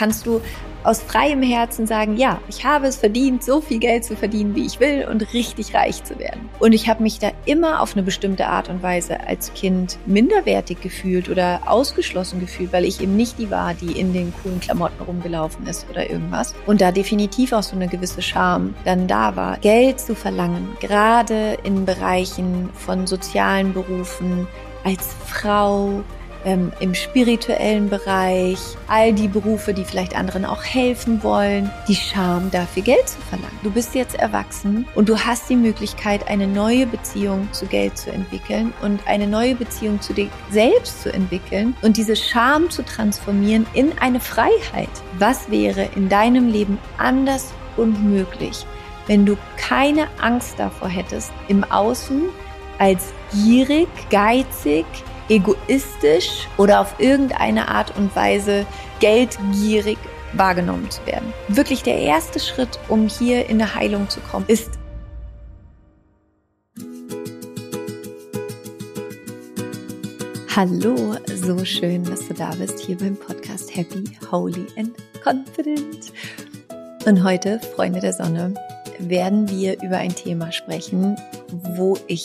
kannst du aus freiem Herzen sagen, ja, ich habe es verdient, so viel Geld zu verdienen, wie ich will und richtig reich zu werden. Und ich habe mich da immer auf eine bestimmte Art und Weise als Kind minderwertig gefühlt oder ausgeschlossen gefühlt, weil ich eben nicht die war, die in den coolen Klamotten rumgelaufen ist oder irgendwas. Und da definitiv auch so eine gewisse Scham dann da war, Geld zu verlangen, gerade in Bereichen von sozialen Berufen, als Frau, im spirituellen Bereich, all die Berufe, die vielleicht anderen auch helfen wollen, die Scham, dafür Geld zu verlangen. Du bist jetzt erwachsen und du hast die Möglichkeit, eine neue Beziehung zu Geld zu entwickeln und eine neue Beziehung zu dir selbst zu entwickeln und diese Scham zu transformieren in eine Freiheit. Was wäre in deinem Leben anders und möglich, wenn du keine Angst davor hättest, im Außen als gierig, geizig, egoistisch oder auf irgendeine Art und Weise geldgierig wahrgenommen zu werden? Wirklich der erste Schritt, um hier in eine Heilung zu kommen, ist Hallo, so schön, dass du da bist, hier beim Podcast Happy, Holy and Confident. Und heute, Freunde der Sonne, werden wir über ein Thema sprechen, wo ich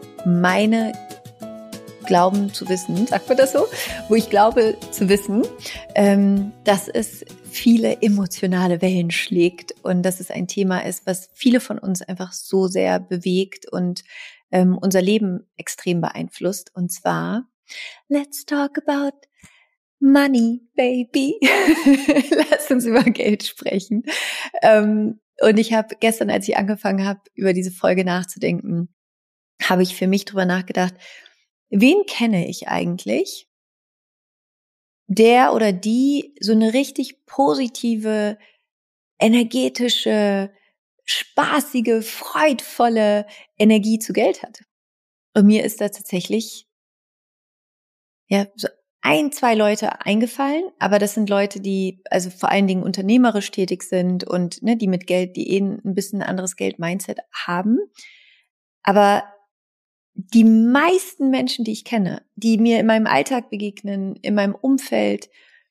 glauben zu wissen, sagt man das so? Wo ich glaube zu wissen, dass es viele emotionale Wellen schlägt und dass es ein Thema ist, was viele von uns einfach so sehr bewegt und unser Leben extrem beeinflusst. Und zwar, let's talk about money, baby. Lass uns über Geld sprechen. Und ich habe gestern, als ich angefangen habe, über diese Folge nachzudenken, habe ich für mich drüber nachgedacht, wen kenne ich eigentlich, der oder die so eine richtig positive, energetische, spaßige, freudvolle Energie zu Geld hat? Und mir ist da tatsächlich so 1-2 Leute eingefallen, aber das sind Leute, die also vor allen Dingen unternehmerisch tätig sind und die mit Geld, die ein bisschen anderes Geld-Mindset haben. Aber die meisten Menschen, die ich kenne, die mir in meinem Alltag begegnen, in meinem Umfeld,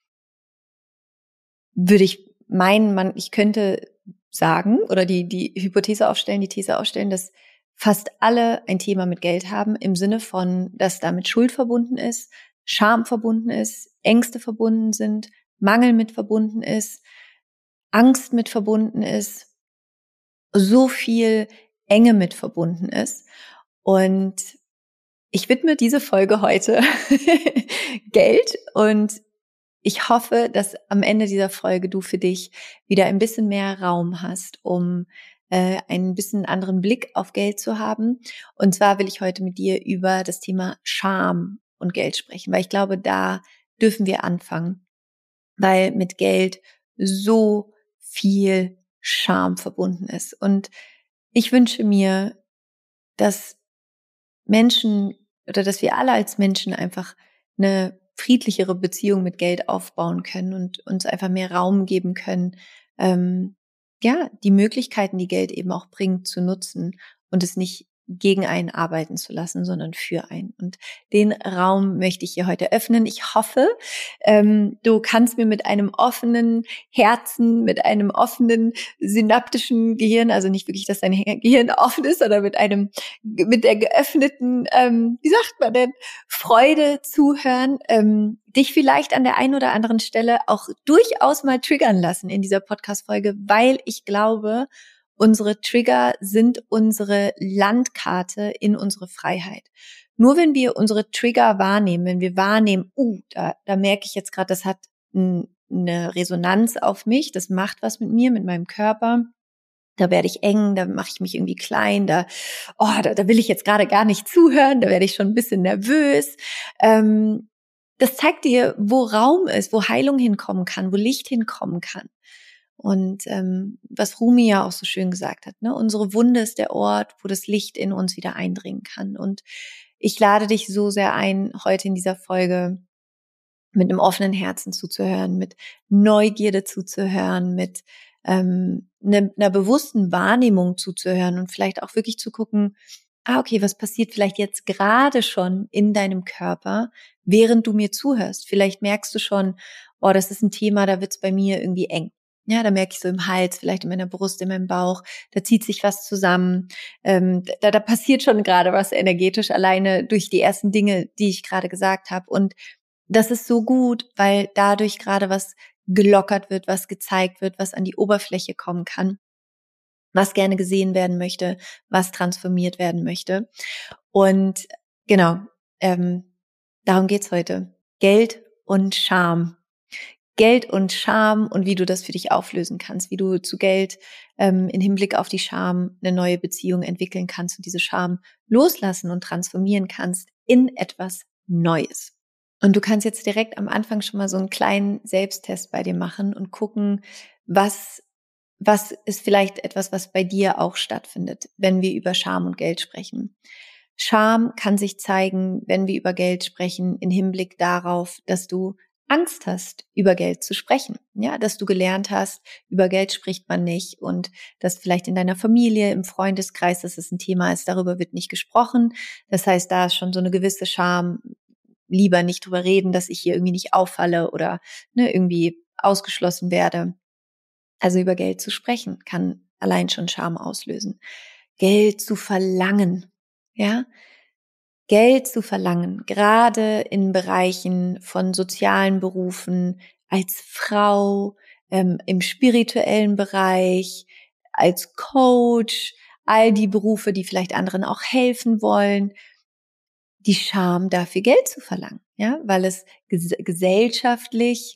würde ich meinen, ich könnte sagen oder die These aufstellen, dass fast alle ein Thema mit Geld haben, im Sinne von, dass damit Schuld verbunden ist, Scham verbunden ist, Ängste verbunden sind, Mangel mit verbunden ist, Angst mit verbunden ist, so viel Enge mit verbunden ist. Und ich widme diese Folge heute Geld und ich hoffe, dass am Ende dieser Folge du für dich wieder ein bisschen mehr Raum hast, um einen bisschen anderen Blick auf Geld zu haben. Und zwar will ich heute mit dir über das Thema Scham und Geld sprechen, weil ich glaube, da dürfen wir anfangen, weil mit Geld so viel Scham verbunden ist. Und ich wünsche mir, dass Menschen oder dass wir alle als Menschen einfach eine friedlichere Beziehung mit Geld aufbauen können und uns einfach mehr Raum geben können, die Möglichkeiten, die Geld eben auch bringt, zu nutzen und es nicht gegen einen arbeiten zu lassen, sondern für einen. Und den Raum möchte ich hier heute öffnen. Ich hoffe, du kannst mir mit einem offenen Herzen, mit einem offenen synaptischen Gehirn, also nicht wirklich, dass dein Gehirn offen ist, sondern mit der geöffneten, Freude zuhören, dich vielleicht an der einen oder anderen Stelle auch durchaus mal triggern lassen in dieser Podcast-Folge, weil ich glaube, unsere Trigger sind unsere Landkarte in unsere Freiheit. Nur wenn wir unsere Trigger wahrnehmen, wenn wir wahrnehmen, da merke ich jetzt gerade, das hat eine Resonanz auf mich, das macht was mit mir, mit meinem Körper, da werde ich eng, da mache ich mich irgendwie klein, da will ich jetzt gerade gar nicht zuhören, da werde ich schon ein bisschen nervös. Das zeigt dir, wo Raum ist, wo Heilung hinkommen kann, wo Licht hinkommen kann. Und was Rumi ja auch so schön gesagt hat, unsere Wunde ist der Ort, wo das Licht in uns wieder eindringen kann. Und ich lade dich so sehr ein, heute in dieser Folge mit einem offenen Herzen zuzuhören, mit Neugierde zuzuhören, mit einer bewussten Wahrnehmung zuzuhören und vielleicht auch wirklich zu gucken, okay, was passiert vielleicht jetzt gerade schon in deinem Körper, während du mir zuhörst? Vielleicht merkst du schon, oh, das ist ein Thema, da wird's bei mir irgendwie eng. Ja, da merke ich so im Hals, vielleicht in meiner Brust, in meinem Bauch, da zieht sich was zusammen. Da passiert schon gerade was energetisch, alleine durch die ersten Dinge, die ich gerade gesagt habe. Und das ist so gut, weil dadurch gerade was gelockert wird, was gezeigt wird, was an die Oberfläche kommen kann, was gerne gesehen werden möchte, was transformiert werden möchte. Und genau, darum geht's heute. Geld und Scham. Geld und Scham und wie du das für dich auflösen kannst, wie du zu Geld in Hinblick auf die Scham eine neue Beziehung entwickeln kannst und diese Scham loslassen und transformieren kannst in etwas Neues. Und du kannst jetzt direkt am Anfang schon mal so einen kleinen Selbsttest bei dir machen und gucken, was ist vielleicht etwas, was bei dir auch stattfindet, wenn wir über Scham und Geld sprechen. Scham kann sich zeigen, wenn wir über Geld sprechen, in Hinblick darauf, dass du Angst hast, über Geld zu sprechen. Ja, dass du gelernt hast, über Geld spricht man nicht und dass vielleicht in deiner Familie, im Freundeskreis, dass es ein Thema ist, darüber wird nicht gesprochen. Das heißt, da ist schon so eine gewisse Scham, lieber nicht drüber reden, dass ich hier irgendwie nicht auffalle oder irgendwie ausgeschlossen werde. Also über Geld zu sprechen, kann allein schon Scham auslösen. Geld zu verlangen, ja, Geld zu verlangen, gerade in Bereichen von sozialen Berufen, als Frau, im spirituellen Bereich, als Coach, all die Berufe, die vielleicht anderen auch helfen wollen, die Scham dafür Geld zu verlangen, ja, weil es gesellschaftlich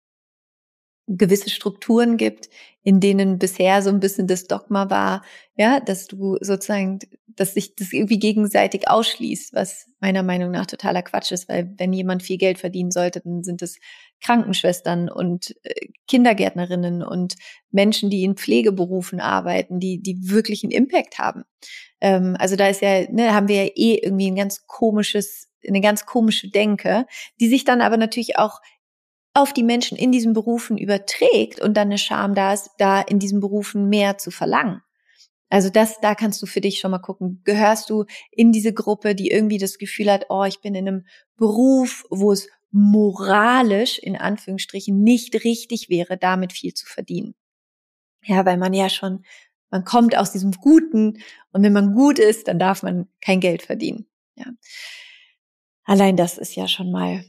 gewisse Strukturen gibt, in denen bisher so ein bisschen das Dogma war, ja, dass du sozusagen, dass sich das irgendwie gegenseitig ausschließt, was meiner Meinung nach totaler Quatsch ist, weil wenn jemand viel Geld verdienen sollte, dann sind es Krankenschwestern und Kindergärtnerinnen und Menschen, die in Pflegeberufen arbeiten, die wirklich einen Impact haben. Also da ist ja, haben wir ja irgendwie eine ganz komische Denke, die sich dann aber natürlich auch auf die Menschen in diesen Berufen überträgt und dann eine Scham da ist, da in diesen Berufen mehr zu verlangen. Also da kannst du für dich schon mal gucken, gehörst du in diese Gruppe, die irgendwie das Gefühl hat, oh, ich bin in einem Beruf, wo es moralisch, in Anführungsstrichen, nicht richtig wäre, damit viel zu verdienen. Ja, weil man kommt aus diesem Guten und wenn man gut ist, dann darf man kein Geld verdienen. Ja. Allein das ist ja schon mal,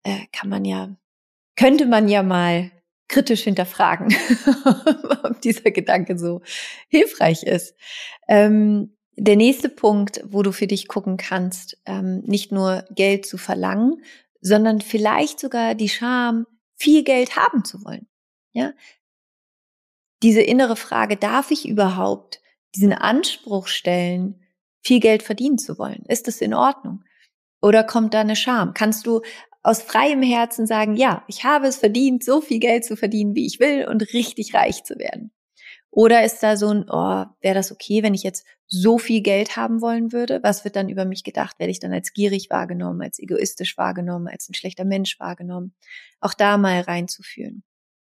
könnte man ja mal kritisch hinterfragen, ob dieser Gedanke so hilfreich ist. Der nächste Punkt, wo du für dich gucken kannst, nicht nur Geld zu verlangen, sondern vielleicht sogar die Scham, viel Geld haben zu wollen. Ja, diese innere Frage, darf ich überhaupt diesen Anspruch stellen, viel Geld verdienen zu wollen? Ist das in Ordnung? Oder kommt da eine Scham? Kannst du aus freiem Herzen sagen, ja, ich habe es verdient, so viel Geld zu verdienen, wie ich will und richtig reich zu werden? Oder ist da so ein, oh, wäre das okay, wenn ich jetzt so viel Geld haben wollen würde? Was wird dann über mich gedacht? Werde ich dann als gierig wahrgenommen, als egoistisch wahrgenommen, als ein schlechter Mensch wahrgenommen? Auch da mal reinzufühlen.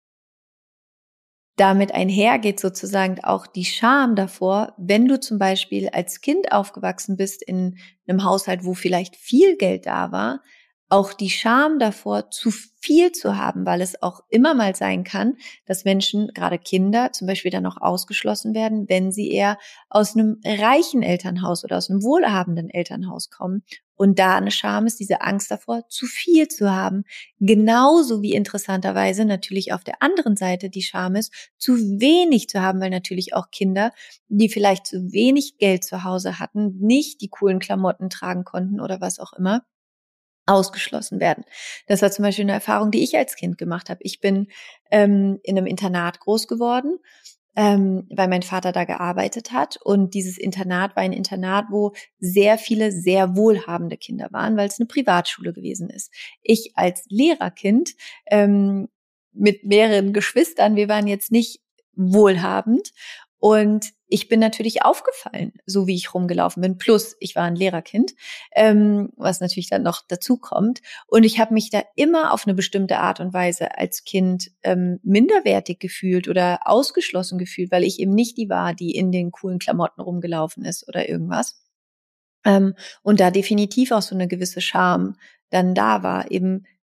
Damit einhergeht sozusagen auch die Scham davor, wenn du zum Beispiel als Kind aufgewachsen bist in einem Haushalt, wo vielleicht viel Geld da war, auch die Scham davor, zu viel zu haben, weil es auch immer mal sein kann, dass Menschen, gerade Kinder, zum Beispiel dann auch ausgeschlossen werden, wenn sie eher aus einem reichen Elternhaus oder aus einem wohlhabenden Elternhaus kommen. Und da eine Scham ist, diese Angst davor, zu viel zu haben. Genauso wie interessanterweise natürlich auf der anderen Seite die Scham ist, zu wenig zu haben, weil natürlich auch Kinder, die vielleicht zu wenig Geld zu Hause hatten, nicht die coolen Klamotten tragen konnten oder was auch immer, ausgeschlossen werden. Das war zum Beispiel eine Erfahrung, die ich als Kind gemacht habe. Ich bin in einem Internat groß geworden, weil mein Vater da gearbeitet hat. Und dieses Internat war ein Internat, wo sehr viele sehr wohlhabende Kinder waren, weil es eine Privatschule gewesen ist. Ich als Lehrerkind mit mehreren Geschwistern, wir waren jetzt nicht wohlhabend. Und ich bin natürlich aufgefallen, so wie ich rumgelaufen bin. Plus, ich war ein Lehrerkind, was natürlich dann noch dazu kommt. Und ich habe mich da immer auf eine bestimmte Art und Weise als Kind minderwertig gefühlt oder ausgeschlossen gefühlt, weil ich eben nicht die war, die in den coolen Klamotten rumgelaufen ist oder irgendwas. Und da definitiv auch so eine gewisse Scham dann da war, eben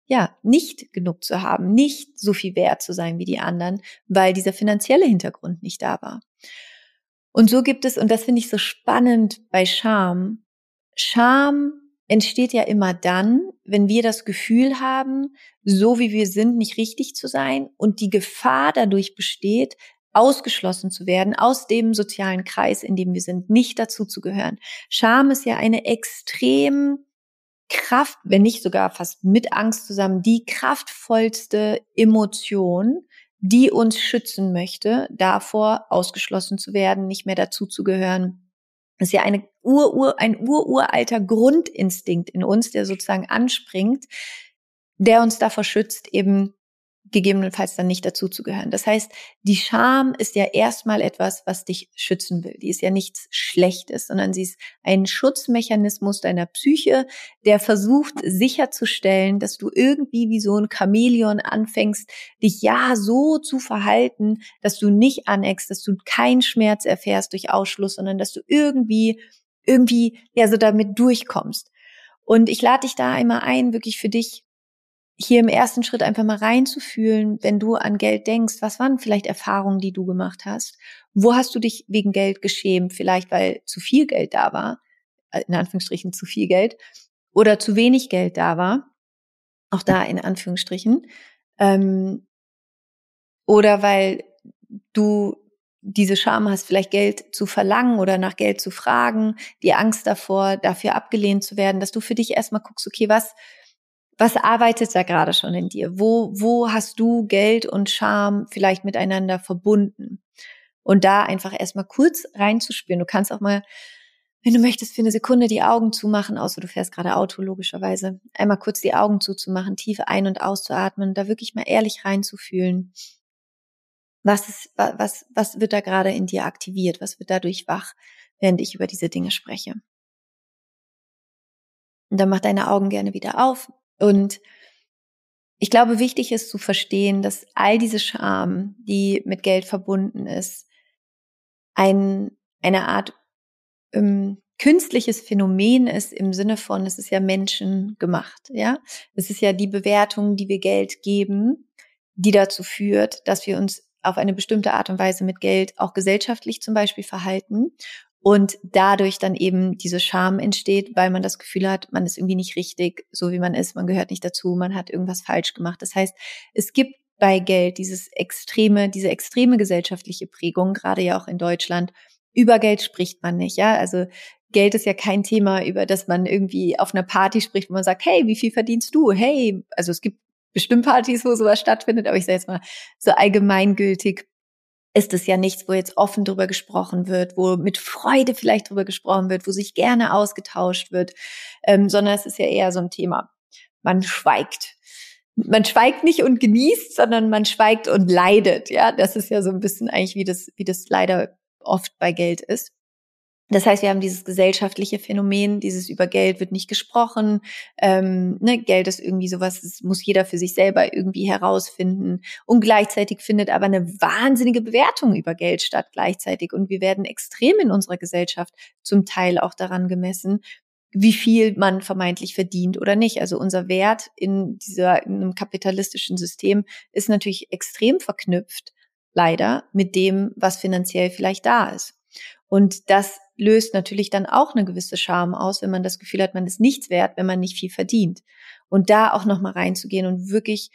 nicht genug zu haben, nicht so viel wert zu sein wie die anderen, weil dieser finanzielle Hintergrund nicht da war. Und so gibt es, und das finde ich so spannend bei Scham, Scham entsteht ja immer dann, wenn wir das Gefühl haben, so wie wir sind, nicht richtig zu sein und die Gefahr dadurch besteht, ausgeschlossen zu werden aus dem sozialen Kreis, in dem wir sind, nicht dazu zu gehören. Scham ist ja eine extrem Kraft, wenn nicht sogar fast mit Angst zusammen, die kraftvollste Emotion, die uns schützen möchte, davor ausgeschlossen zu werden, nicht mehr dazu zu gehören. Das ist ja ein uralter Grundinstinkt in uns, der sozusagen anspringt, der uns davor schützt, eben gegebenenfalls dann nicht dazuzugehören. Das heißt, die Scham ist ja erstmal etwas, was dich schützen will. Die ist ja nichts Schlechtes, sondern sie ist ein Schutzmechanismus deiner Psyche, der versucht sicherzustellen, dass du irgendwie wie so ein Chamäleon anfängst, dich ja so zu verhalten, dass du nicht aneckst, dass du keinen Schmerz erfährst durch Ausschluss, sondern dass du irgendwie ja so damit durchkommst. Und ich lade dich da einmal ein, wirklich für dich hier im ersten Schritt einfach mal reinzufühlen, wenn du an Geld denkst, was waren vielleicht Erfahrungen, die du gemacht hast? Wo hast du dich wegen Geld geschämt? Vielleicht, weil zu viel Geld da war, in Anführungsstrichen zu viel Geld, oder zu wenig Geld da war, auch da in Anführungsstrichen, oder weil du diese Scham hast, vielleicht Geld zu verlangen oder nach Geld zu fragen, die Angst davor, dafür abgelehnt zu werden, dass du für dich erstmal guckst, okay, was arbeitet da gerade schon in dir? Wo hast du Geld und Scham vielleicht miteinander verbunden? Und da einfach erstmal kurz reinzuspüren. Du kannst auch mal, wenn du möchtest, für eine Sekunde die Augen zumachen, außer du fährst gerade Auto, logischerweise. Einmal kurz die Augen zuzumachen, tief ein- und auszuatmen, da wirklich mal ehrlich reinzufühlen. Was wird da gerade in dir aktiviert? Was wird dadurch wach, während ich über diese Dinge spreche? Und dann mach deine Augen gerne wieder auf. Und ich glaube, wichtig ist zu verstehen, dass all diese Scham, die mit Geld verbunden ist, eine Art künstliches Phänomen ist im Sinne von, es ist ja menschengemacht, ja. Es ist ja die Bewertung, die wir Geld geben, die dazu führt, dass wir uns auf eine bestimmte Art und Weise mit Geld auch gesellschaftlich zum Beispiel verhalten und dadurch dann eben diese Scham entsteht, weil man das Gefühl hat, man ist irgendwie nicht richtig, so wie man ist, man gehört nicht dazu, man hat irgendwas falsch gemacht. Das heißt, es gibt bei Geld diese extreme gesellschaftliche Prägung, gerade ja auch in Deutschland. Über Geld spricht man nicht, ja. Also Geld ist ja kein Thema, über das man irgendwie auf einer Party spricht, wo man sagt, hey, wie viel verdienst du? Hey, also es gibt bestimmt Partys, wo sowas stattfindet, aber ich sage jetzt mal, so allgemeingültig ist es ja nichts, wo jetzt offen drüber gesprochen wird, wo mit Freude vielleicht drüber gesprochen wird, wo sich gerne ausgetauscht wird, sondern es ist ja eher so ein Thema. Man schweigt. Man schweigt nicht und genießt, sondern man schweigt und leidet. Ja, das ist ja so ein bisschen eigentlich, wie das leider oft bei Geld ist. Das heißt, wir haben dieses gesellschaftliche Phänomen, dieses über Geld wird nicht gesprochen. Geld ist irgendwie sowas, das muss jeder für sich selber irgendwie herausfinden. Und gleichzeitig findet aber eine wahnsinnige Bewertung über Geld statt gleichzeitig. Und wir werden extrem in unserer Gesellschaft zum Teil auch daran gemessen, wie viel man vermeintlich verdient oder nicht. Also unser Wert in einem kapitalistischen System ist natürlich extrem verknüpft, leider, mit dem, was finanziell vielleicht da ist. Und das löst natürlich dann auch eine gewisse Scham aus, wenn man das Gefühl hat, man ist nichts wert, wenn man nicht viel verdient. Und da auch nochmal reinzugehen und wirklich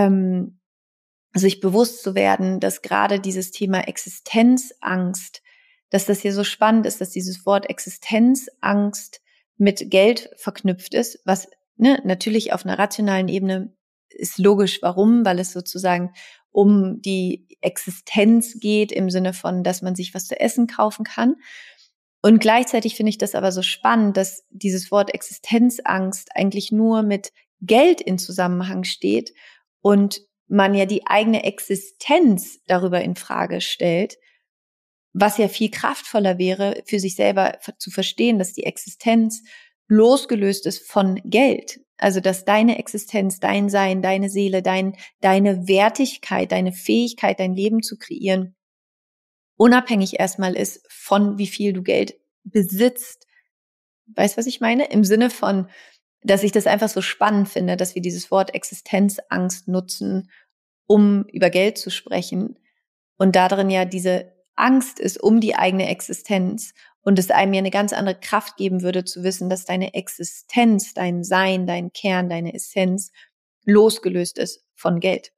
sich bewusst zu werden, dass gerade dieses Thema Existenzangst, dass das hier so spannend ist, dass dieses Wort Existenzangst mit Geld verknüpft ist, was natürlich auf einer rationalen Ebene ist logisch. Warum? Weil es sozusagen um die Existenz geht im Sinne von, dass man sich was zu essen kaufen kann. Und gleichzeitig finde ich das aber so spannend, dass dieses Wort Existenzangst eigentlich nur mit Geld in Zusammenhang steht und man ja die eigene Existenz darüber in Frage stellt, was ja viel kraftvoller wäre, für sich selber zu verstehen, dass die Existenz losgelöst ist von Geld. Also, dass deine Existenz, dein Sein, deine Seele, deine Wertigkeit, deine Fähigkeit, dein Leben zu kreieren, unabhängig erstmal ist von wie viel du Geld besitzt. Weißt du, was ich meine? Im Sinne von, dass ich das einfach so spannend finde, dass wir dieses Wort Existenzangst nutzen, um über Geld zu sprechen. Und darin ja diese Angst ist um die eigene Existenz und es einem ja eine ganz andere Kraft geben würde, zu wissen, dass deine Existenz, dein Sein, dein Kern, deine Essenz losgelöst ist von Geld.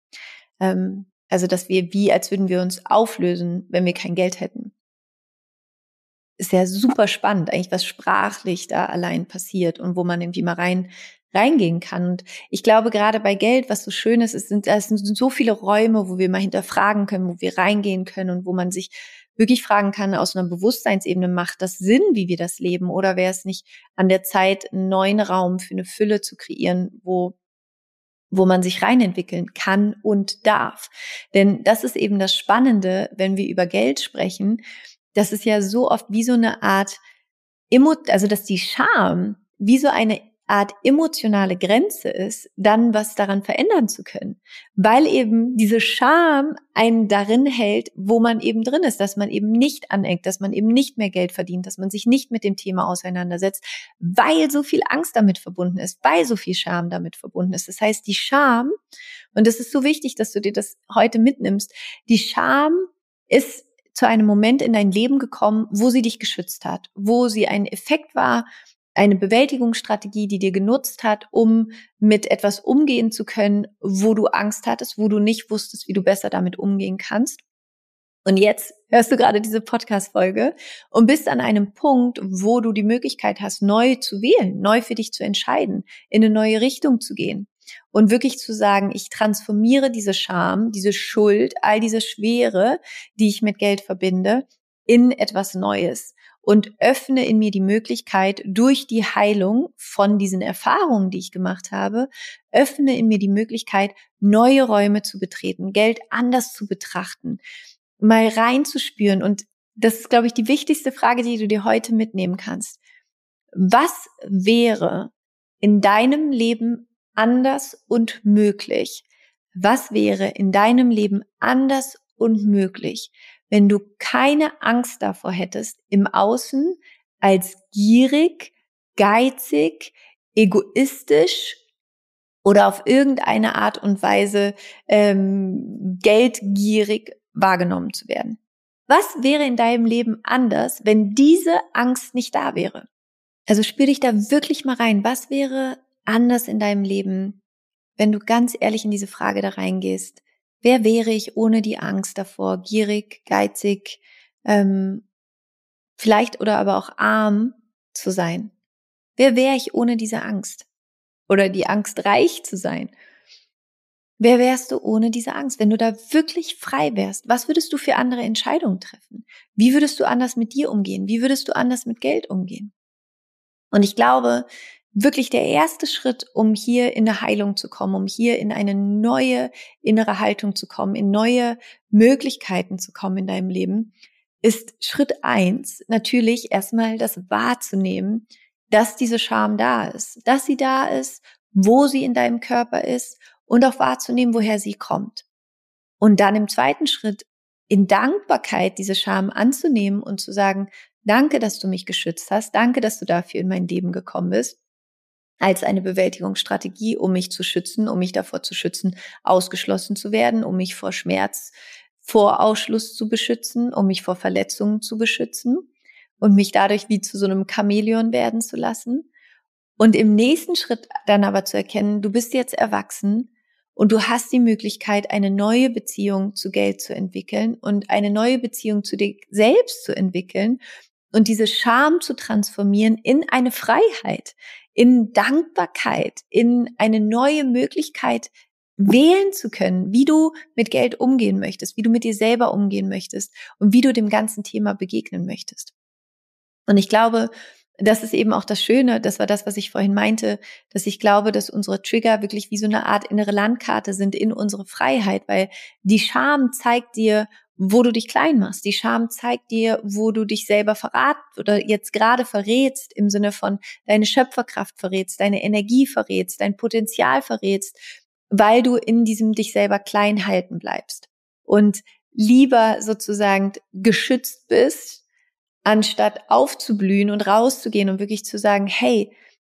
Also, dass wir als würden wir uns auflösen, wenn wir kein Geld hätten. Ist ja super spannend, eigentlich, was sprachlich da allein passiert und wo man irgendwie mal reingehen kann. Und ich glaube, gerade bei Geld, was so schön ist, es sind so viele Räume, wo wir mal hinterfragen können, wo wir reingehen können und wo man sich wirklich fragen kann, aus einer Bewusstseinsebene, macht das Sinn, wie wir das leben? Oder wäre es nicht an der Zeit, einen neuen Raum für eine Fülle zu kreieren, wo man sich reinentwickeln kann und darf? Denn das ist eben das Spannende, wenn wir über Geld sprechen. Das ist ja so oft wie so eine Art, also dass die Scham wie so eine Art emotionale Grenze ist, dann was daran verändern zu können. Weil eben diese Scham einen darin hält, wo man eben drin ist, dass man eben nicht aneckt, dass man eben nicht mehr Geld verdient, dass man sich nicht mit dem Thema auseinandersetzt, weil so viel Angst damit verbunden ist, weil so viel Scham damit verbunden ist. Das heißt, die Scham, und das ist so wichtig, dass du dir das heute mitnimmst, die Scham ist zu einem Moment in dein Leben gekommen, wo sie dich geschützt hat, wo sie ein Effekt war, eine Bewältigungsstrategie, die dir genutzt hat, um mit etwas umgehen zu können, wo du Angst hattest, wo du nicht wusstest, wie du besser damit umgehen kannst. Und jetzt hörst du gerade diese Podcast-Folge und bist an einem Punkt, wo du die Möglichkeit hast, neu zu wählen, neu für dich zu entscheiden, in eine neue Richtung zu gehen. Und wirklich zu sagen, ich transformiere diese Scham, diese Schuld, all diese Schwere, die ich mit Geld verbinde, in etwas Neues und öffne in mir die Möglichkeit, durch die Heilung von diesen Erfahrungen, die ich gemacht habe, öffne in mir die Möglichkeit, neue Räume zu betreten, Geld anders zu betrachten, mal reinzuspüren. Und das ist, glaube ich, die wichtigste Frage, die du dir heute mitnehmen kannst. Was wäre in deinem Leben anders und möglich? Was wäre in deinem Leben anders und möglich, wenn du keine Angst davor hättest, im Außen als gierig, geizig, egoistisch oder auf irgendeine Art und Weise geldgierig wahrgenommen zu werden? Was wäre in deinem Leben anders, wenn diese Angst nicht da wäre? Also spür dich da wirklich mal rein. Was wäre anders in deinem Leben, wenn du ganz ehrlich in diese Frage da reingehst? Wer wäre ich ohne die Angst davor, gierig, geizig, vielleicht oder aber auch arm zu sein? Wer wäre ich ohne diese Angst? Oder die Angst, reich zu sein? Wer wärst du ohne diese Angst? Wenn du da wirklich frei wärst, was würdest du für andere Entscheidungen treffen? Wie würdest du anders mit dir umgehen? Wie würdest du anders mit Geld umgehen? Und ich glaube, wirklich der erste Schritt, um hier in eine Heilung zu kommen, um hier in eine neue innere Haltung zu kommen, in neue Möglichkeiten zu kommen in deinem Leben, ist Schritt 1 natürlich erstmal das wahrzunehmen, dass diese Scham da ist, dass sie da ist, wo sie in deinem Körper ist und auch wahrzunehmen, woher sie kommt. Und dann im zweiten Schritt in Dankbarkeit diese Scham anzunehmen und zu sagen, danke, dass du mich geschützt hast. Danke, dass du dafür in mein Leben gekommen bist. Als eine Bewältigungsstrategie, um mich zu schützen, um mich davor zu schützen, ausgeschlossen zu werden, um mich vor Schmerz, vor Ausschluss zu beschützen, um mich vor Verletzungen zu beschützen und mich dadurch wie zu so einem Chamäleon werden zu lassen. Und im nächsten Schritt dann aber zu erkennen, du bist jetzt erwachsen und du hast die Möglichkeit, eine neue Beziehung zu Geld zu entwickeln und eine neue Beziehung zu dir selbst zu entwickeln und diese Scham zu transformieren in eine Freiheit, in Dankbarkeit, in eine neue Möglichkeit, wählen zu können, wie du mit Geld umgehen möchtest, wie du mit dir selber umgehen möchtest und wie du dem ganzen Thema begegnen möchtest. Und ich glaube, das ist eben auch das Schöne, das war das, was ich vorhin meinte, dass ich glaube, dass unsere Trigger wirklich wie so eine Art innere Landkarte sind in unsere Freiheit, weil die Scham zeigt dir, wo du dich klein machst. Die Scham zeigt dir, wo du dich selber verratst oder jetzt gerade verrätst, im Sinne von deine Schöpferkraft verrätst, deine Energie verrätst, dein Potenzial verrätst, weil du in diesem dich selber klein halten bleibst und lieber sozusagen geschützt bist, anstatt aufzublühen und rauszugehen und wirklich zu sagen, hey,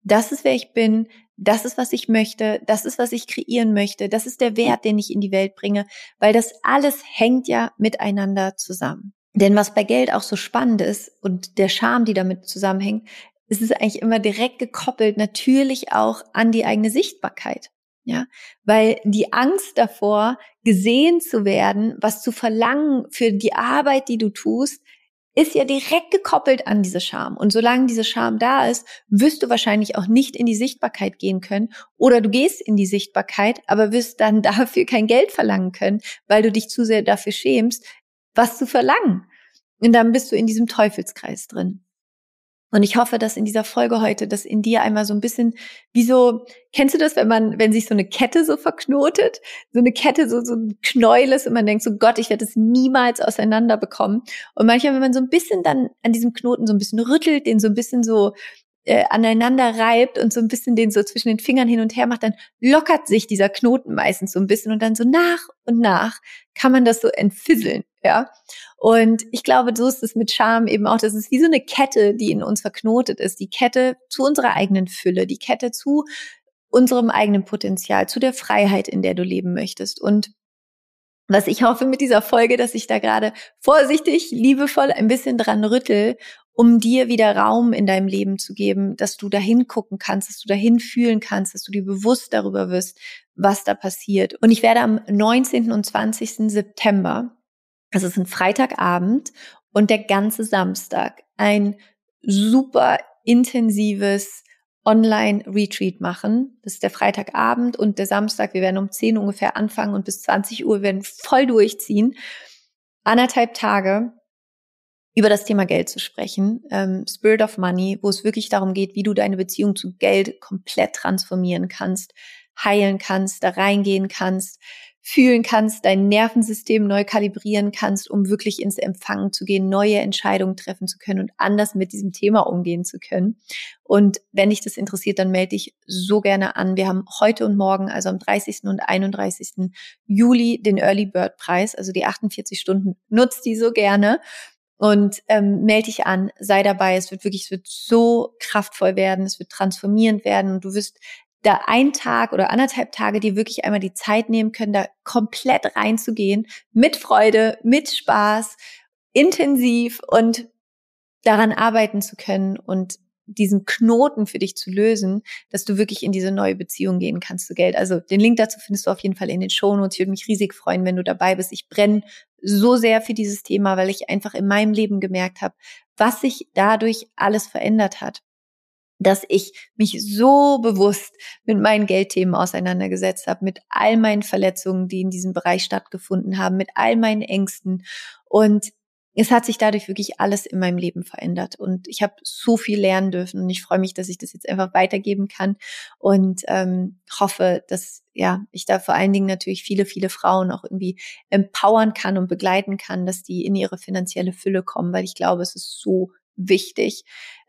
das ist, wer ich bin, das ist, was ich möchte, das ist, was ich kreieren möchte, das ist der Wert, den ich in die Welt bringe, weil das alles hängt ja miteinander zusammen. Denn was bei Geld auch so spannend ist und der Charme, die damit zusammenhängt, ist es eigentlich immer direkt gekoppelt, natürlich auch an die eigene Sichtbarkeit. Ja, weil die Angst davor, gesehen zu werden, was zu verlangen für die Arbeit, die du tust, ist ja direkt gekoppelt an diese Scham. Und solange diese Scham da ist, wirst du wahrscheinlich auch nicht in die Sichtbarkeit gehen können. Oder du gehst in die Sichtbarkeit, aber wirst dann dafür kein Geld verlangen können, weil du dich zu sehr dafür schämst, was zu verlangen. Und dann bist du in diesem Teufelskreis drin. Und ich hoffe, dass in dieser Folge heute, dass in dir einmal so ein bisschen, wie so, kennst du das, wenn sich so eine Kette so verknotet, so eine Kette, so ein Knäuel ist und man denkt so, Gott, ich werde das niemals auseinander bekommen. Und manchmal, wenn man so ein bisschen dann an diesem Knoten so ein bisschen rüttelt, den so ein bisschen so aneinander reibt und so ein bisschen den so zwischen den Fingern hin und her macht, dann lockert sich dieser Knoten meistens so ein bisschen und dann so nach und nach kann man das so entfisseln, ja. Und ich glaube, so ist es mit Scham eben auch. Das ist wie so eine Kette, die in uns verknotet ist. Die Kette zu unserer eigenen Fülle, die Kette zu unserem eigenen Potenzial, zu der Freiheit, in der du leben möchtest. Und was ich hoffe mit dieser Folge, dass ich da gerade vorsichtig, liebevoll ein bisschen dran rüttel, um dir wieder Raum in deinem Leben zu geben, dass du dahin gucken kannst, dass du dahin fühlen kannst, dass du dir bewusst darüber wirst, was da passiert. Und ich werde am 19. und 20. September, das ist ein Freitagabend und der ganze Samstag, ein super intensives Online-Retreat machen. Das ist der Freitagabend und der Samstag. Wir werden um 10 ungefähr anfangen und bis 20 Uhr werden voll durchziehen. 1,5 Tage über das Thema Geld zu sprechen, Spirit of Money, wo es wirklich darum geht, wie du deine Beziehung zu Geld komplett transformieren kannst, heilen kannst, da reingehen kannst, fühlen kannst, dein Nervensystem neu kalibrieren kannst, um wirklich ins Empfangen zu gehen, neue Entscheidungen treffen zu können und anders mit diesem Thema umgehen zu können. Und wenn dich das interessiert, dann melde dich so gerne an. Wir haben heute und morgen, also am 30. und 31. Juli, den Early Bird Preis, also die 48 Stunden. Nutzt die so gerne. Und melde dich an, sei dabei. Es wird so kraftvoll werden, es wird transformierend werden und du wirst da 1 Tag oder 1,5 Tage dir wirklich einmal die Zeit nehmen können, da komplett reinzugehen, mit Freude, mit Spaß, intensiv und daran arbeiten zu können und diesen Knoten für dich zu lösen, dass du wirklich in diese neue Beziehung gehen kannst zu Geld. Also den Link dazu findest du auf jeden Fall in den Shownotes. Ich würde mich riesig freuen, wenn du dabei bist. Ich brenne so sehr für dieses Thema, weil ich einfach in meinem Leben gemerkt habe, was sich dadurch alles verändert hat. Dass ich mich so bewusst mit meinen Geldthemen auseinandergesetzt habe, mit all meinen Verletzungen, die in diesem Bereich stattgefunden haben, mit all meinen Ängsten. Und es hat sich dadurch wirklich alles in meinem Leben verändert. Und ich habe so viel lernen dürfen. Und ich freue mich, dass ich das jetzt einfach weitergeben kann. Und hoffe, dass ich da vor allen Dingen natürlich viele, viele Frauen auch irgendwie empowern kann und begleiten kann, dass die in ihre finanzielle Fülle kommen. Weil ich glaube, es ist so wichtig.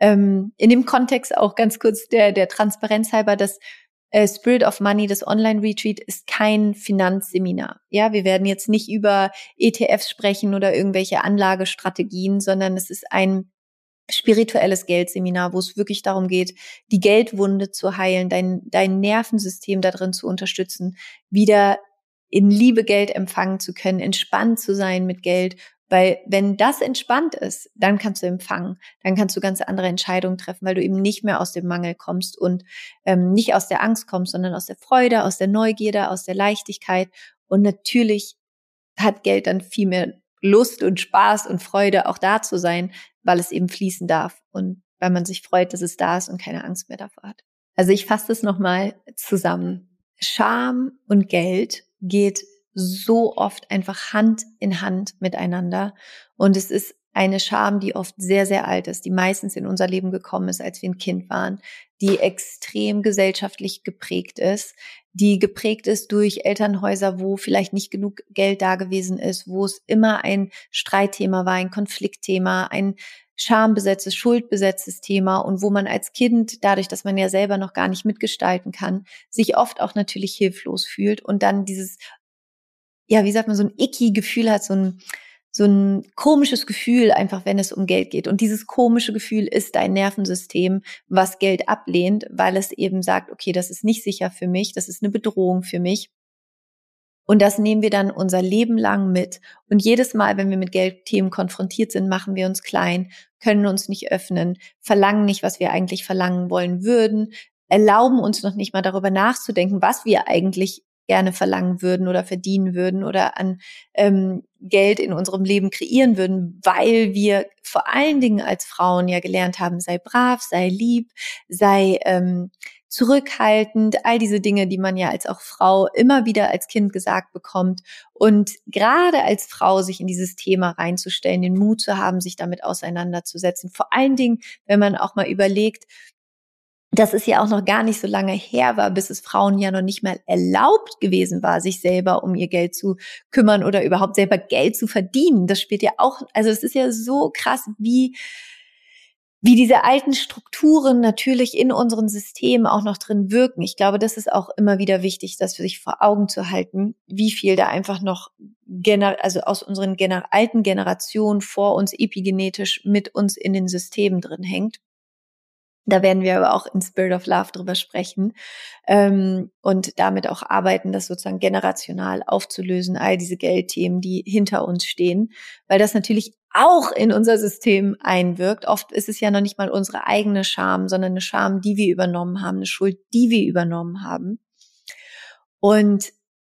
In dem Kontext auch ganz kurz der Transparenz halber, das Spirit of Money, das Online-Retreat, ist kein Finanzseminar. Ja, wir werden jetzt nicht über ETFs sprechen oder irgendwelche Anlagestrategien, sondern es ist ein spirituelles Geldseminar, wo es wirklich darum geht, die Geldwunde zu heilen, dein Nervensystem da drin zu unterstützen, wieder in Liebe Geld empfangen zu können, entspannt zu sein mit Geld. Weil wenn das entspannt ist, dann kannst du empfangen, dann kannst du ganz andere Entscheidungen treffen, weil du eben nicht mehr aus dem Mangel kommst und nicht aus der Angst kommst, sondern aus der Freude, aus der Neugierde, aus der Leichtigkeit. Und natürlich hat Geld dann viel mehr Lust und Spaß und Freude, auch da zu sein, weil es eben fließen darf und weil man sich freut, dass es da ist und keine Angst mehr davor hat. Also ich fasse das nochmal zusammen. Scham und Geld geht so oft einfach Hand in Hand miteinander. Und es ist eine Scham, die oft sehr, sehr alt ist, die meistens in unser Leben gekommen ist, als wir ein Kind waren, die extrem gesellschaftlich geprägt ist, die geprägt ist durch Elternhäuser, wo vielleicht nicht genug Geld da gewesen ist, wo es immer ein Streitthema war, ein Konfliktthema, ein schambesetztes, schuldbesetztes Thema und wo man als Kind, dadurch, dass man ja selber noch gar nicht mitgestalten kann, sich oft auch natürlich hilflos fühlt und dann dieses, wie sagt man, so ein icky Gefühl hat, so so ein komisches Gefühl, einfach wenn es um Geld geht. Und dieses komische Gefühl ist dein Nervensystem, was Geld ablehnt, weil es eben sagt, okay, das ist nicht sicher für mich, das ist eine Bedrohung für mich. Und das nehmen wir dann unser Leben lang mit. Und jedes Mal, wenn wir mit Geldthemen konfrontiert sind, machen wir uns klein, können uns nicht öffnen, verlangen nicht, was wir eigentlich verlangen wollen würden, erlauben uns noch nicht mal darüber nachzudenken, was wir eigentlich gerne verlangen würden oder verdienen würden oder an Geld in unserem Leben kreieren würden, weil wir vor allen Dingen als Frauen ja gelernt haben, sei brav, sei lieb, sei zurückhaltend, all diese Dinge, die man ja als auch Frau immer wieder als Kind gesagt bekommt. Und gerade als Frau sich in dieses Thema reinzustellen, den Mut zu haben, sich damit auseinanderzusetzen. Vor allen Dingen, wenn man auch mal überlegt, dass es ja auch noch gar nicht so lange her war, bis es Frauen ja noch nicht mal erlaubt gewesen war, sich selber um ihr Geld zu kümmern oder überhaupt selber Geld zu verdienen. Das spielt ja auch, also es ist ja so krass, wie diese alten Strukturen natürlich in unseren Systemen auch noch drin wirken. Ich glaube, das ist auch immer wieder wichtig, das für sich vor Augen zu halten, wie viel da einfach noch also aus unseren alten Generationen vor uns epigenetisch mit uns in den Systemen drin hängt. Da werden wir aber auch in Spirit of Love drüber sprechen und damit auch arbeiten, das sozusagen generational aufzulösen, all diese Geldthemen, die hinter uns stehen, weil das natürlich auch in unser System einwirkt. Oft ist es ja noch nicht mal unsere eigene Scham, sondern eine Scham, die wir übernommen haben, eine Schuld, die wir übernommen haben. Und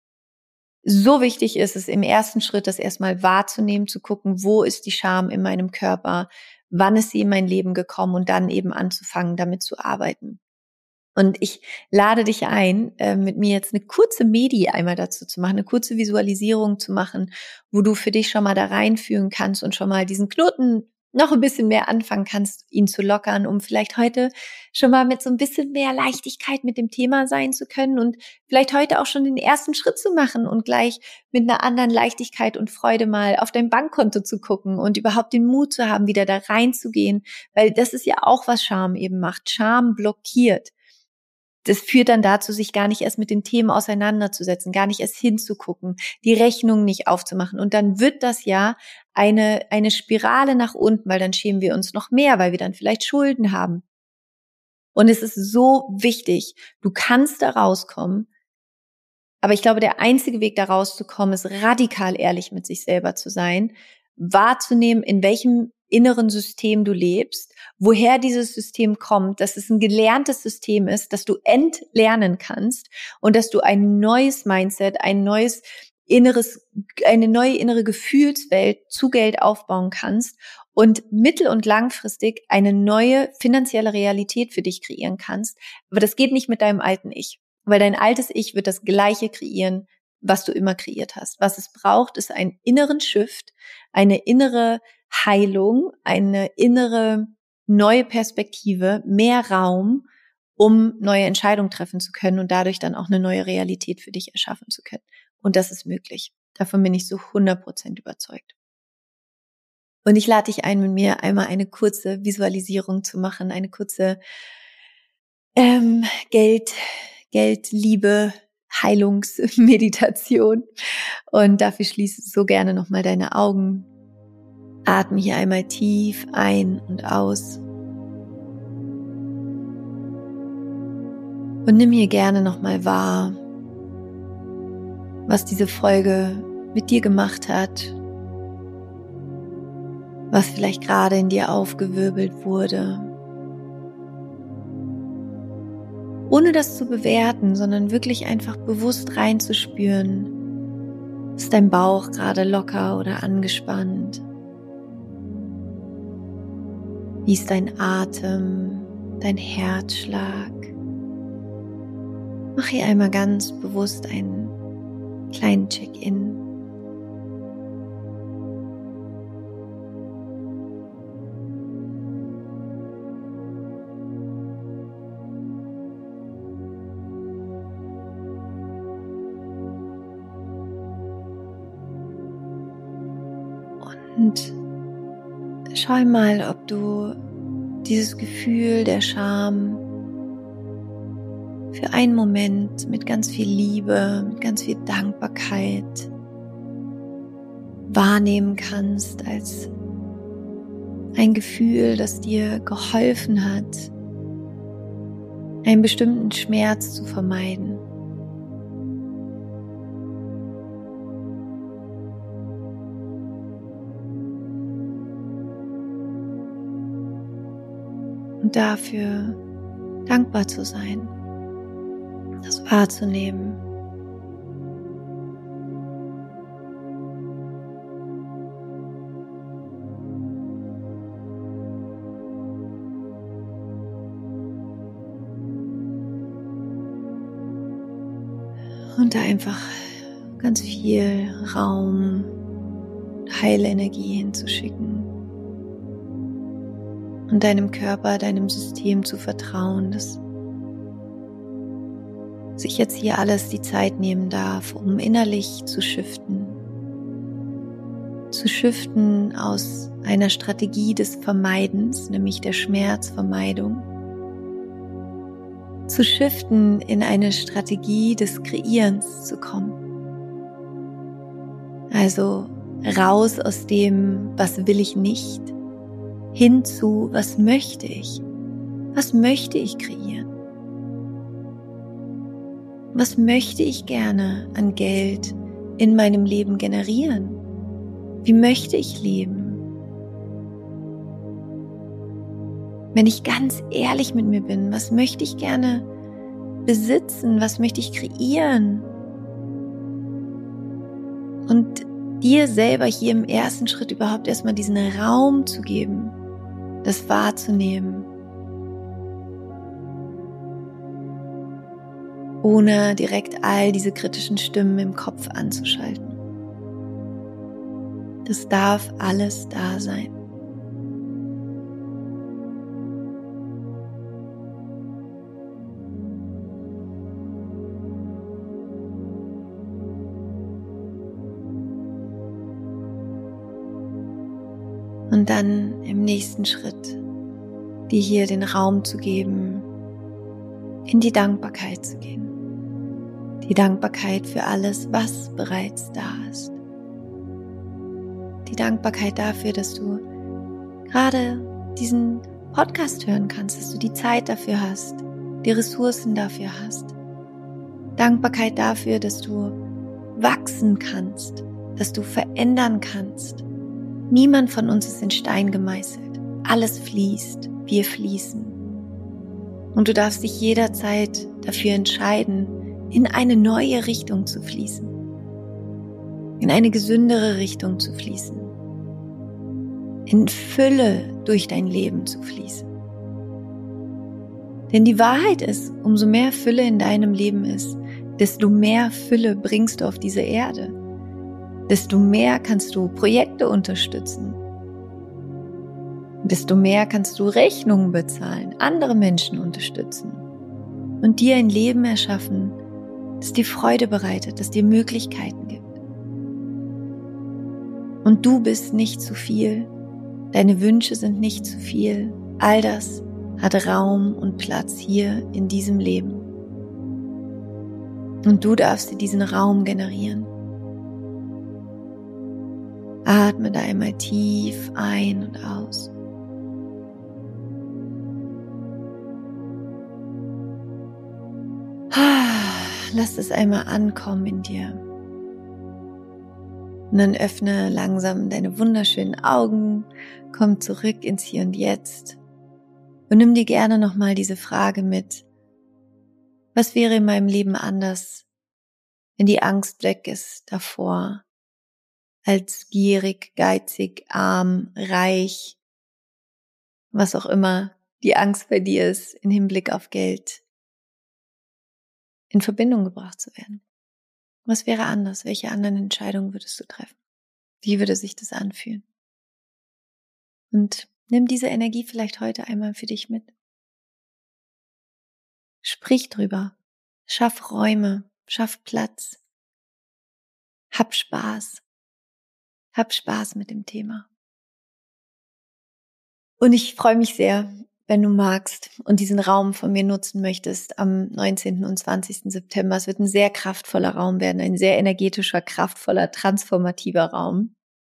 so wichtig ist es im ersten Schritt, das erstmal wahrzunehmen, zu gucken, wo ist die Scham in meinem Körper, wann ist sie in mein Leben gekommen und dann eben anzufangen, damit zu arbeiten. Und ich lade dich ein, mit mir jetzt eine kurze Medi einmal dazu zu machen, eine kurze Visualisierung zu machen, wo du für dich schon mal da reinfühlen kannst und schon mal diesen Knoten noch ein bisschen mehr anfangen kannst, ihn zu lockern, um vielleicht heute schon mal mit so ein bisschen mehr Leichtigkeit mit dem Thema sein zu können und vielleicht heute auch schon den ersten Schritt zu machen und gleich mit einer anderen Leichtigkeit und Freude mal auf dein Bankkonto zu gucken und überhaupt den Mut zu haben, wieder da reinzugehen, weil das ist ja auch, was Scham eben macht. Scham blockiert. Das führt dann dazu, sich gar nicht erst mit den Themen auseinanderzusetzen, gar nicht erst hinzugucken, die Rechnung nicht aufzumachen. Und dann wird das ja eine Spirale nach unten, weil dann schämen wir uns noch mehr, weil wir dann vielleicht Schulden haben. Und es ist so wichtig, du kannst da rauskommen, aber ich glaube, der einzige Weg da rauszukommen, ist radikal ehrlich mit sich selber zu sein, wahrzunehmen, in welchem inneren System du lebst, woher dieses System kommt, dass es ein gelerntes System ist, dass du entlernen kannst und dass du ein neues Mindset, eine neue innere Gefühlswelt zu Geld aufbauen kannst und mittel- und langfristig eine neue finanzielle Realität für dich kreieren kannst. Aber das geht nicht mit deinem alten Ich, weil dein altes Ich wird das Gleiche kreieren, was du immer kreiert hast. Was es braucht, ist einen inneren Shift, eine innere Heilung, eine innere neue Perspektive, mehr Raum, um neue Entscheidungen treffen zu können und dadurch dann auch eine neue Realität für dich erschaffen zu können. Und das ist möglich. Davon bin ich so 100% überzeugt. Und ich lade dich ein, mit mir einmal eine kurze Visualisierung zu machen, eine kurze Liebe, Heilungsmeditation. Und dafür schließe so gerne nochmal deine Augen. Atme hier einmal tief ein und aus. Und nimm hier gerne nochmal wahr, was diese Folge mit dir gemacht hat, was vielleicht gerade in dir aufgewirbelt wurde. Ohne das zu bewerten, sondern wirklich einfach bewusst reinzuspüren. Ist dein Bauch gerade locker oder angespannt? Wie ist dein Atem, dein Herzschlag? Mach hier einmal ganz bewusst einen kleinen Check-in. Und schau mal, ob du dieses Gefühl der Scham für einen Moment mit ganz viel Liebe, mit ganz viel Dankbarkeit wahrnehmen kannst als ein Gefühl, das dir geholfen hat, einen bestimmten Schmerz zu vermeiden. Und dafür dankbar zu sein, das wahrzunehmen. Und da einfach ganz viel Raum, Heilenergie hinzuschicken. Und deinem Körper, deinem System zu vertrauen, dass sich jetzt hier alles die Zeit nehmen darf, um innerlich zu shiften. Zu shiften aus einer Strategie des Vermeidens, nämlich der Schmerzvermeidung, zu shiften in eine Strategie des Kreierens zu kommen. Also raus aus dem, was will ich nicht, hin zu, was möchte ich? Was möchte ich kreieren? Was möchte ich gerne an Geld in meinem Leben generieren? Wie möchte ich leben? Wenn ich ganz ehrlich mit mir bin, was möchte ich gerne besitzen? Was möchte ich kreieren? Und dir selber hier im ersten Schritt überhaupt erstmal diesen Raum zu geben, das wahrzunehmen, ohne direkt all diese kritischen Stimmen im Kopf anzuschalten. Das darf alles da sein. Und dann im nächsten Schritt dir hier den Raum zu geben, in die Dankbarkeit zu gehen. Die Dankbarkeit für alles, was bereits da ist. Die Dankbarkeit dafür, dass du gerade diesen Podcast hören kannst, dass du die Zeit dafür hast, die Ressourcen dafür hast. Dankbarkeit dafür, dass du wachsen kannst, dass du verändern kannst. Niemand von uns ist in Stein gemeißelt. Alles fließt, wir fließen. Und du darfst dich jederzeit dafür entscheiden, in eine neue Richtung zu fließen. In eine gesündere Richtung zu fließen. In Fülle durch dein Leben zu fließen. Denn die Wahrheit ist, umso mehr Fülle in deinem Leben ist, desto mehr Fülle bringst du auf diese Erde. Desto mehr kannst du Projekte unterstützen. Desto mehr kannst du Rechnungen bezahlen, andere Menschen unterstützen und dir ein Leben erschaffen, das dir Freude bereitet, das dir Möglichkeiten gibt. Und du bist nicht zu viel, deine Wünsche sind nicht zu viel, all das hat Raum und Platz hier in diesem Leben. Und du darfst dir diesen Raum generieren. Atme da einmal tief ein und aus. Lass es einmal ankommen in dir. Und dann öffne langsam deine wunderschönen Augen, komm zurück ins Hier und Jetzt und nimm dir gerne nochmal diese Frage mit. Was wäre in meinem Leben anders, wenn die Angst weg ist davor? Als gierig, geizig, arm, reich, was auch immer die Angst bei dir ist, im Hinblick auf Geld, in Verbindung gebracht zu werden. Was wäre anders? Welche anderen Entscheidungen würdest du treffen? Wie würde sich das anfühlen? Und nimm diese Energie vielleicht heute einmal für dich mit. Sprich drüber, schaff Räume, schaff Platz, hab Spaß. Hab Spaß mit dem Thema. Und ich freue mich sehr, wenn du magst und diesen Raum von mir nutzen möchtest am 19. und 20. September. Es wird ein sehr kraftvoller Raum werden, ein sehr energetischer, kraftvoller, transformativer Raum.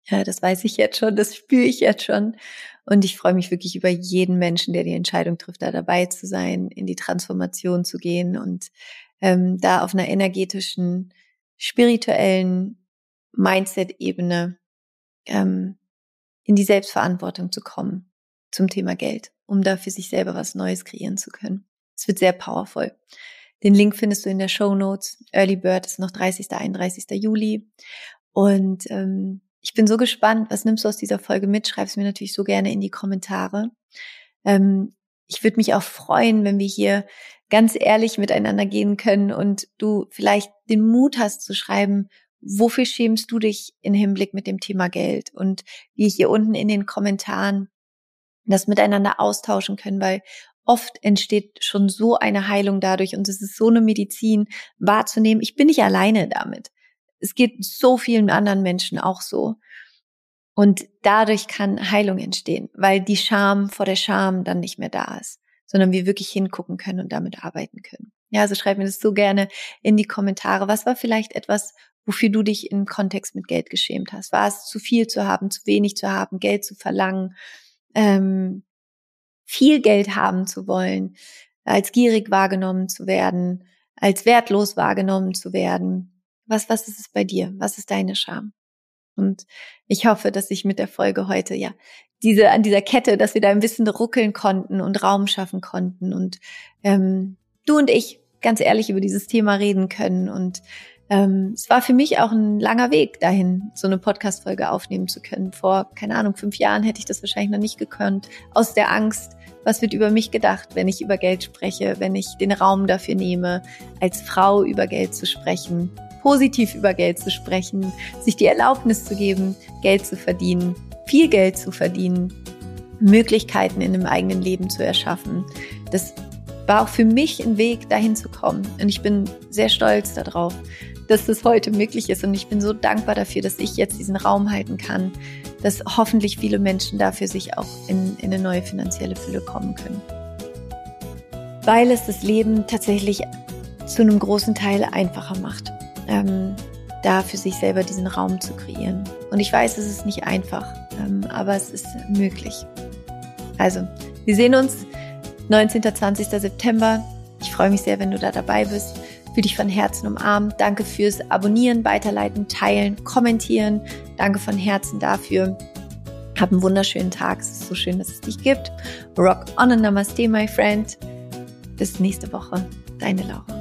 Ja, das weiß ich jetzt schon, das spüre ich jetzt schon. Und ich freue mich wirklich über jeden Menschen, der die Entscheidung trifft, da dabei zu sein, in die Transformation zu gehen und da auf einer energetischen, spirituellen Mindset-Ebene in die Selbstverantwortung zu kommen zum Thema Geld, um da für sich selber was Neues kreieren zu können. Es wird sehr powerful. Den Link findest du in der Shownotes. Early Bird ist noch 30. 31. Juli. Und ich bin so gespannt, was nimmst du aus dieser Folge mit? Schreib es mir natürlich so gerne in die Kommentare. Ich würde mich auch freuen, wenn wir hier ganz ehrlich miteinander gehen können und du vielleicht den Mut hast zu schreiben, wofür schämst du dich im Hinblick mit dem Thema Geld? Und wir hier unten in den Kommentaren das miteinander austauschen können, weil oft entsteht schon so eine Heilung dadurch und es ist so eine Medizin wahrzunehmen. Ich bin nicht alleine damit. Es geht so vielen anderen Menschen auch so. Und dadurch kann Heilung entstehen, weil die Scham vor der Scham dann nicht mehr da ist, sondern wir wirklich hingucken können und damit arbeiten können. Ja, also schreib mir das so gerne in die Kommentare. Was war vielleicht etwas, wofür du dich im Kontext mit Geld geschämt hast? War es zu viel zu haben, zu wenig zu haben, Geld zu verlangen, viel Geld haben zu wollen, als gierig wahrgenommen zu werden, als wertlos wahrgenommen zu werden? Was ist es bei dir? Was ist deine Scham? Und ich hoffe, dass ich mit der Folge heute an dieser Kette, dass wir da ein bisschen ruckeln konnten und Raum schaffen konnten und du und ich ganz ehrlich über dieses Thema reden können. Und es war für mich auch ein langer Weg dahin, so eine Podcast-Folge aufnehmen zu können. Vor, 5 Jahren hätte ich das wahrscheinlich noch nicht gekonnt. Aus der Angst, was wird über mich gedacht, wenn ich über Geld spreche, wenn ich den Raum dafür nehme, als Frau über Geld zu sprechen, positiv über Geld zu sprechen, sich die Erlaubnis zu geben, Geld zu verdienen, viel Geld zu verdienen, Möglichkeiten in dem eigenen Leben zu erschaffen. Das war auch für mich ein Weg, dahin zu kommen. Und ich bin sehr stolz darauf, dass das heute möglich ist. Und ich bin so dankbar dafür, dass ich jetzt diesen Raum halten kann, dass hoffentlich viele Menschen dafür sich auch in eine neue finanzielle Fülle kommen können. Weil es das Leben tatsächlich zu einem großen Teil einfacher macht, da für sich selber diesen Raum zu kreieren. Und ich weiß, es ist nicht einfach, aber es ist möglich. Also, wir sehen uns 19. 20. September. Ich freue mich sehr, wenn du da dabei bist. Fühl dich von Herzen umarmt. Danke fürs Abonnieren, Weiterleiten, Teilen, Kommentieren. Danke von Herzen dafür. Hab einen wunderschönen Tag. Es ist so schön, dass es dich gibt. Rock on and Namaste, my friend. Bis nächste Woche. Deine Laura.